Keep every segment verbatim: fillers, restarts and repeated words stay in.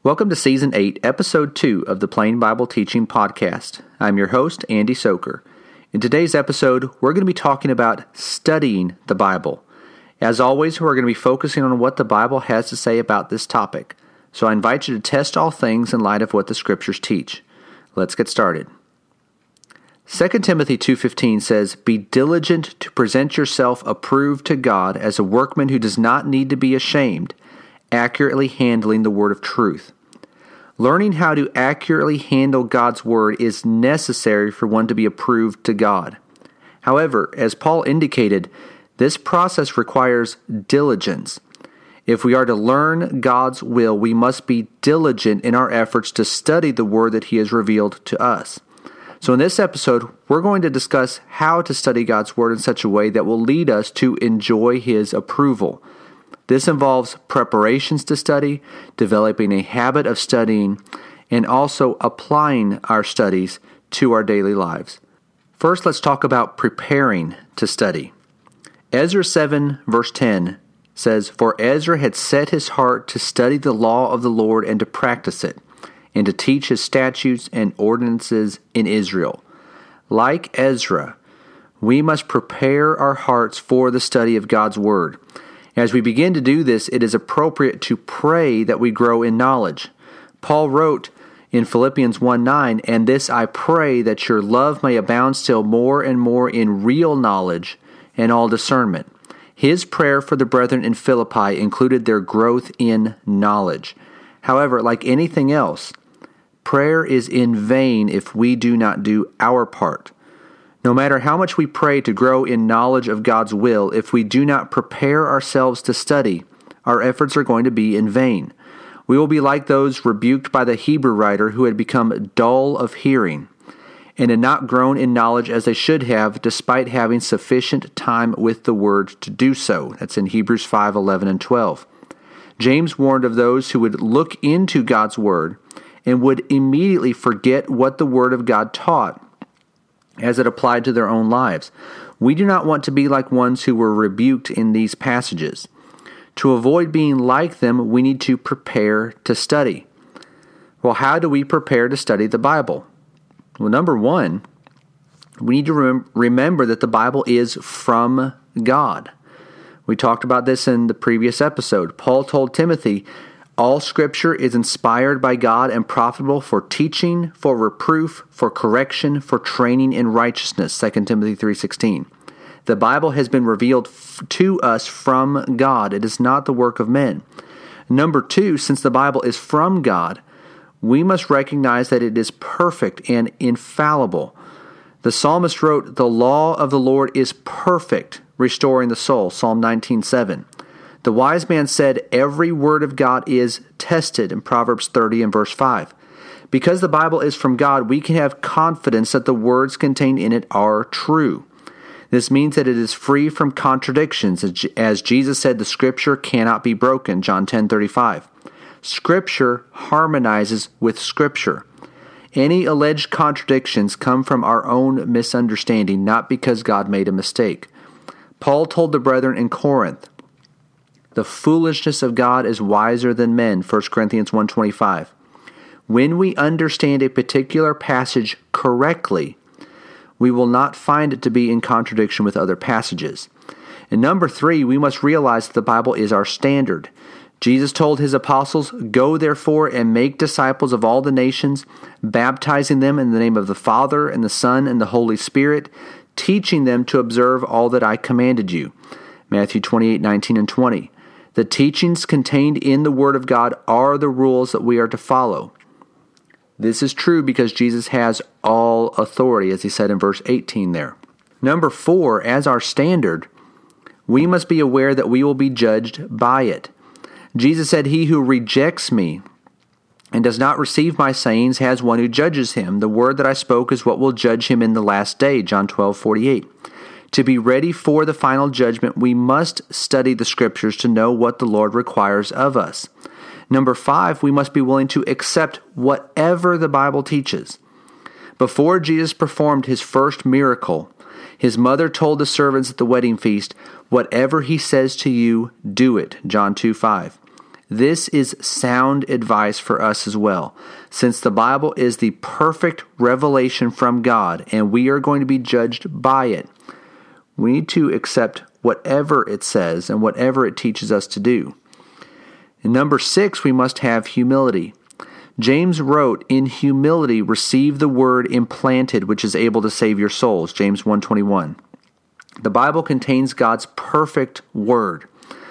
Welcome to Season eight, Episode two of the Plain Bible Teaching Podcast. I'm your host, Andy Soker. In today's episode, we're going to be talking about studying the Bible. As always, we're going to be focusing on what the Bible has to say about this topic. So I invite you to test all things in light of what the Scriptures teach. Let's get started. Second Timothy two fifteen says, "Be diligent to present yourself approved to God as a workman who does not need to be ashamed, accurately handling the word of truth." Learning how to accurately handle God's word is necessary for one to be approved to God. However, as Paul indicated, this process requires diligence. If we are to learn God's will, we must be diligent in our efforts to study the word that He has revealed to us. So in this episode, we're going to discuss how to study God's word in such a way that will lead us to enjoy His approval. This involves preparations to study, developing a habit of studying, and also applying our studies to our daily lives. First, let's talk about preparing to study. Ezra seven, verse ten says, "For Ezra had set his heart to study the law of the Lord and to practice it, and to teach his statutes and ordinances in Israel." Like Ezra, we must prepare our hearts for the study of God's word. As we begin to do this, it is appropriate to pray that we grow in knowledge. Paul wrote in Philippians one nine, "And this I pray, that your love may abound still more and more in real knowledge and all discernment." His prayer for the brethren in Philippi included their growth in knowledge. However, like anything else, prayer is in vain if we do not do our part. No matter how much we pray to grow in knowledge of God's will, if we do not prepare ourselves to study, our efforts are going to be in vain. We will be like those rebuked by the Hebrew writer who had become dull of hearing and had not grown in knowledge as they should have, despite having sufficient time with the word to do so. That's in Hebrews five eleven and twelve. James warned of those who would look into God's word and would immediately forget what the word of God taught as it applied to their own lives. We do not want to be like ones who were rebuked in these passages. To avoid being like them, we need to prepare to study. Well, how do we prepare to study the Bible? Well, number one, we need to rem- remember that the Bible is from God. We talked about this in the previous episode. Paul told Timothy, "All Scripture is inspired by God and profitable for teaching, for reproof, for correction, for training in righteousness," Second Timothy three sixteen. The Bible has been revealed f- to us from God. It is not the work of men. Number two, since the Bible is from God, we must recognize that it is perfect and infallible. The psalmist wrote, "The law of the Lord is perfect, restoring the soul," Psalm nineteen seven. The wise man said, "Every word of God is tested," in Proverbs thirty and verse five. Because the Bible is from God, we can have confidence that the words contained in it are true. This means that it is free from contradictions. As Jesus said, the Scripture cannot be broken, John ten thirty-five. Scripture harmonizes with Scripture. Any alleged contradictions come from our own misunderstanding, not because God made a mistake. Paul told the brethren in Corinth, "The foolishness of God is wiser than men," First Corinthians one twenty-five. When we understand a particular passage correctly, we will not find it to be in contradiction with other passages. And number three, we must realize that the Bible is our standard. Jesus told His apostles, "Go therefore and make disciples of all the nations, baptizing them in the name of the Father and the Son and the Holy Spirit, teaching them to observe all that I commanded you." Matthew twenty-eight nineteen and twenty. The teachings contained in the Word of God are the rules that we are to follow. This is true because Jesus has all authority, as He said in verse eighteen there. Number four, as our standard, we must be aware that we will be judged by it. Jesus said, "He who rejects me and does not receive my sayings has one who judges him. The word that I spoke is what will judge him in the last day," John twelve forty-eight. To be ready for the final judgment, we must study the Scriptures to know what the Lord requires of us. Number five, we must be willing to accept whatever the Bible teaches. Before Jesus performed His first miracle, His mother told the servants at the wedding feast, "Whatever He says to you, do it," John two five. This is sound advice for us as well, since the Bible is the perfect revelation from God, and we are going to be judged by it. We need to accept whatever it says and whatever it teaches us to do. And number six, we must have humility. James wrote, "In humility receive the word implanted, which is able to save your souls," James one twenty-one. The Bible contains God's perfect word.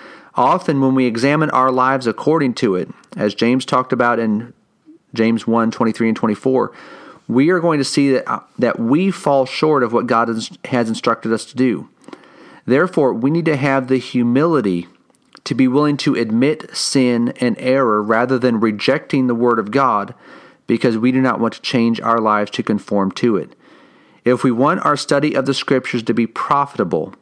Often when we examine our lives according to it, as James talked about in James one twenty-three and twenty-four, we are going to see that, that we fall short of what God has, has instructed us to do. Therefore, we need to have the humility to be willing to admit sin and error rather than rejecting the Word of God, because we do not want to change our lives to conform to it. If we want our study of the Scriptures to be profitable,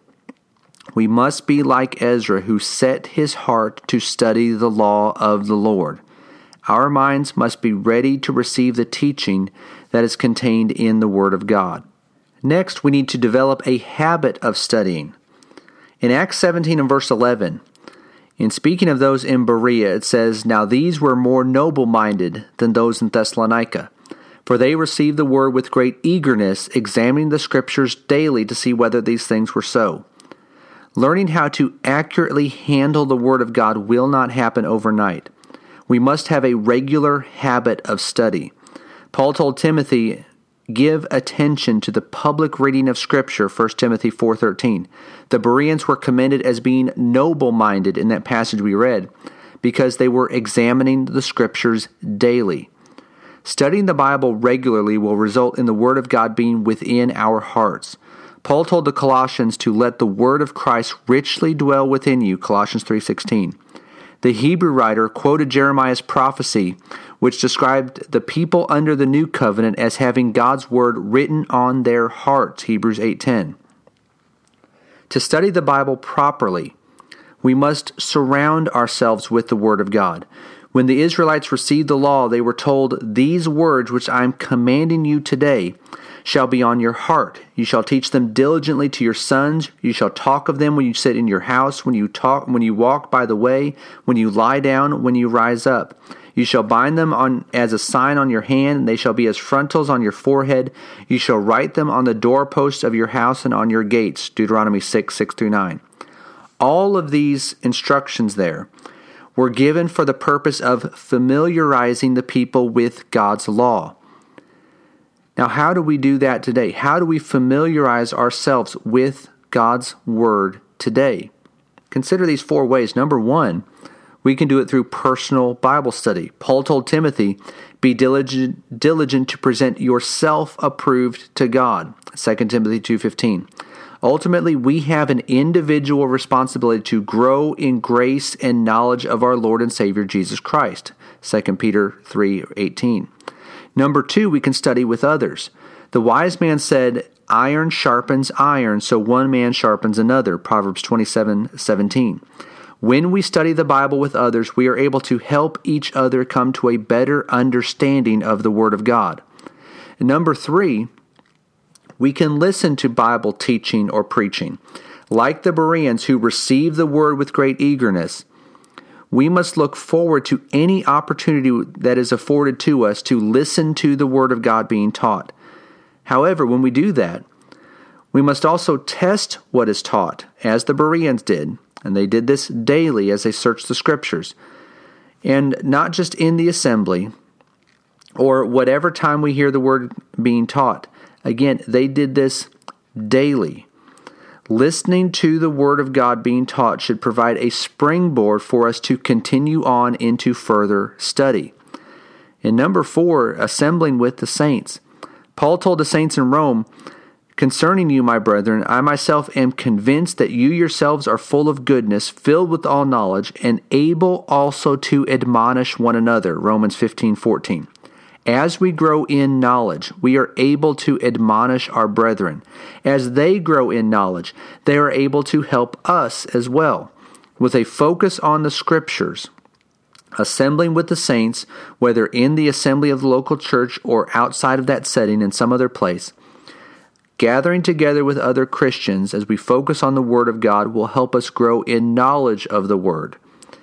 we must be like Ezra, who set his heart to study the law of the Lord. Our minds must be ready to receive the teaching that is contained in the Word of God. Next, we need to develop a habit of studying. In Acts seventeen and verse eleven, in speaking of those in Berea, it says, "Now these were more noble-minded than those in Thessalonica, for they received the word with great eagerness, examining the Scriptures daily to see whether these things were so." Learning how to accurately handle the Word of God will not happen overnight. We must have a regular habit of study. Paul told Timothy, "Give attention to the public reading of Scripture," First Timothy four thirteen. The Bereans were commended as being noble-minded in that passage we read, because they were examining the Scriptures daily. Studying the Bible regularly will result in the Word of God being within our hearts. Paul told the Colossians to let the word of Christ richly dwell within you, Colossians three sixteen. The Hebrew writer quoted Jeremiah's prophecy, which described the people under the new covenant as having God's word written on their hearts, Hebrews eight ten. To study the Bible properly, we must surround ourselves with the Word of God. When the Israelites received the law, they were told, "These words which I am commanding you today shall be on your heart. You shall teach them diligently to your sons. You shall talk of them when you sit in your house, when you talk, when you walk by the way, when you lie down, when you rise up. You shall bind them on as a sign on your hand, and they shall be as frontals on your forehead. You shall write them on the doorposts of your house and on your gates," Deuteronomy six, six through nine. All of these instructions there were given for the purpose of familiarizing the people with God's law. Now, how do we do that today? How do we familiarize ourselves with God's Word today? Consider these four ways. Number one, we can do it through personal Bible study. Paul told Timothy, "Be diligent, diligent to present yourself approved to God," Second Timothy two fifteen. Ultimately, we have an individual responsibility to grow in grace and knowledge of our Lord and Savior Jesus Christ, Second Peter three eighteen. Number two, we can study with others. The wise man said, "Iron sharpens iron, so one man sharpens another," Proverbs twenty-seven seventeen. When we study the Bible with others, we are able to help each other come to a better understanding of the Word of God. And number three, we can listen to Bible teaching or preaching. Like the Bereans who received the Word with great eagerness, we must look forward to any opportunity that is afforded to us to listen to the Word of God being taught. However, when we do that, we must also test what is taught, as the Bereans did, and they did this daily as they searched the Scriptures. And not just in the assembly, or whatever time we hear the Word being taught. Again, they did this daily. Listening to the Word of God being taught should provide a springboard for us to continue on into further study. And number four, assembling with the saints. Paul told the saints in Rome, "Concerning you, my brethren, I myself am convinced that you yourselves are full of goodness, filled with all knowledge, and able also to admonish one another," Romans fifteen fourteen. As we grow in knowledge, we are able to admonish our brethren. As they grow in knowledge, they are able to help us as well. With a focus on the Scriptures, assembling with the saints, whether in the assembly of the local church or outside of that setting in some other place, gathering together with other Christians as we focus on the Word of God will help us grow in knowledge of the Word.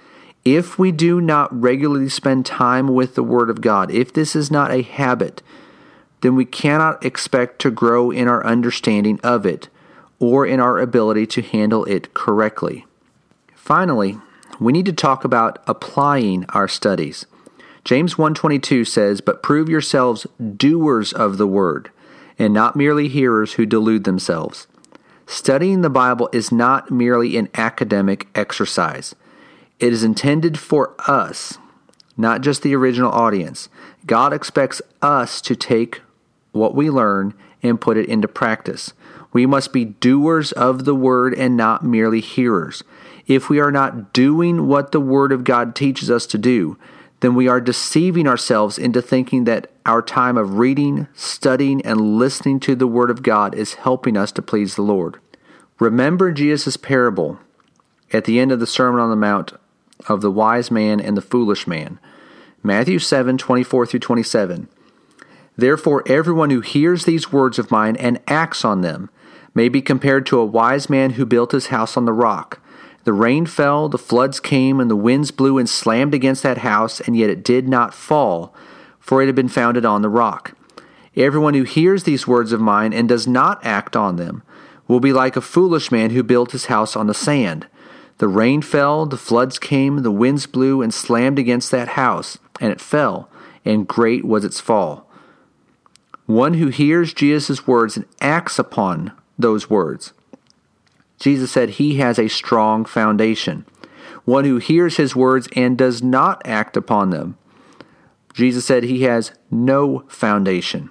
If we do not regularly spend time with the Word of God, if this is not a habit, then we cannot expect to grow in our understanding of it or in our ability to handle it correctly. Finally, we need to talk about applying our studies. James one twenty-two says, "But prove yourselves doers of the word, and not merely hearers who delude themselves." Studying the Bible is not merely an academic exercise. It is intended for us, not just the original audience. God expects us to take what we learn and put it into practice. We must be doers of the word and not merely hearers. If we are not doing what the Word of God teaches us to do, then we are deceiving ourselves into thinking that our time of reading, studying, and listening to the Word of God is helping us to please the Lord. Remember Jesus' parable at the end of the Sermon on the Mount of the wise man and the foolish man. Matthew seven, twenty-four through twenty-seven. "Therefore everyone who hears these words of mine and acts on them may be compared to a wise man who built his house on the rock. The rain fell, the floods came, and the winds blew and slammed against that house, and yet it did not fall, for it had been founded on the rock. Everyone who hears these words of mine and does not act on them will be like a foolish man who built his house on the sand. The rain fell, the floods came, the winds blew and slammed against that house, and it fell, and great was its fall." One who hears Jesus' words and acts upon those words, Jesus said he has a strong foundation. One who hears his words and does not act upon them, Jesus said he has no foundation.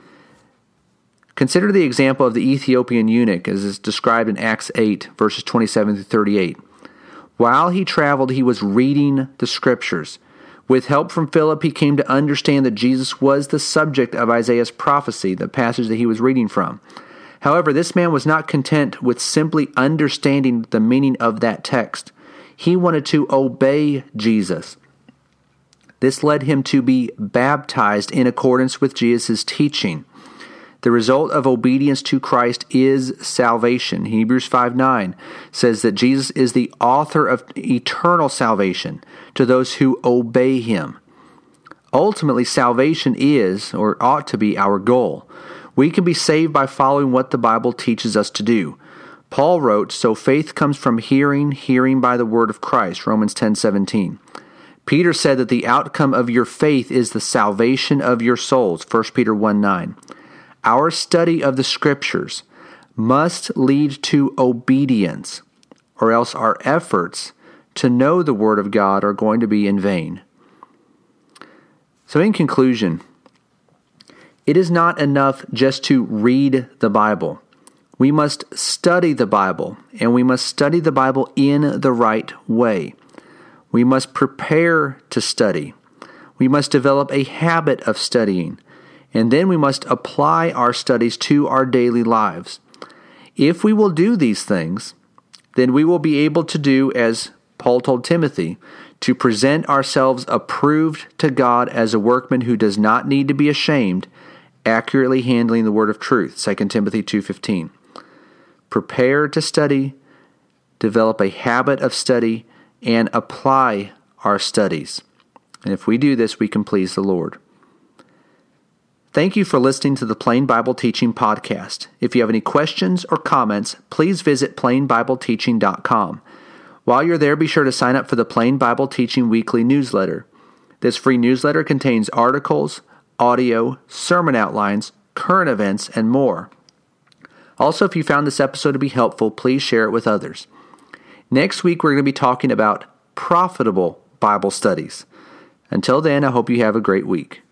Consider the example of the Ethiopian eunuch as is described in Acts eight, verses twenty-seven through thirty-eight. While he traveled, he was reading the Scriptures. With help from Philip, he came to understand that Jesus was the subject of Isaiah's prophecy, the passage that he was reading from. However, this man was not content with simply understanding the meaning of that text. He wanted to obey Jesus. This led him to be baptized in accordance with Jesus' teaching. The result of obedience to Christ is salvation. Hebrews five nine says that Jesus is the author of eternal salvation to those who obey him. Ultimately, salvation is, or ought to be, our goal. We can be saved by following what the Bible teaches us to do. Paul wrote, "So faith comes from hearing, hearing by the word of Christ," Romans ten seventeen. Peter said that the outcome of your faith is the salvation of your souls, First Peter one nine. Our study of the Scriptures must lead to obedience, or else our efforts to know the Word of God are going to be in vain. So in conclusion, it is not enough just to read the Bible. We must study the Bible, and we must study the Bible in the right way. We must prepare to study. We must develop a habit of studying, and then we must apply our studies to our daily lives. If we will do these things, then we will be able to do as Paul told Timothy, to present ourselves approved to God as a workman who does not need to be ashamed, accurately handling the word of truth, Second Timothy two fifteen. Prepare to study, develop a habit of study, and apply our studies. And if we do this, we can please the Lord. Thank you for listening to the Plain Bible Teaching Podcast. If you have any questions or comments, please visit plain bible teaching dot com. While you're there, be sure to sign up for the Plain Bible Teaching Weekly newsletter. This free newsletter contains articles, audio, sermon outlines, current events, and more. Also, if you found this episode to be helpful, please share it with others. Next week, we're going to be talking about profitable Bible studies. Until then, I hope you have a great week.